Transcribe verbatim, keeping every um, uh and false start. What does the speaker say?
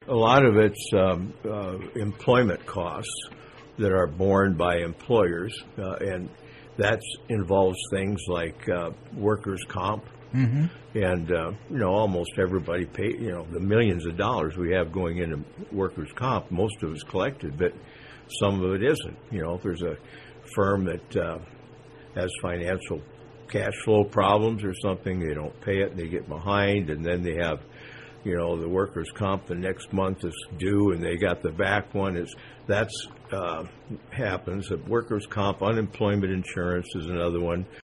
a lot of it's um, uh, employment costs that are borne by employers, uh, and that involves things like uh, workers' comp. Mm-hmm. And, uh, you know, almost everybody pay, you know, the millions of dollars we have going into workers' comp, most of it's collected, but some of it isn't. You know, if there's a firm that uh, has financial cash flow problems or something, they don't pay it and they get behind, and then they have, you know, the workers' comp the next month is due and they got the back one. It's, that's uh, happens. Workers' comp, unemployment insurance is another one.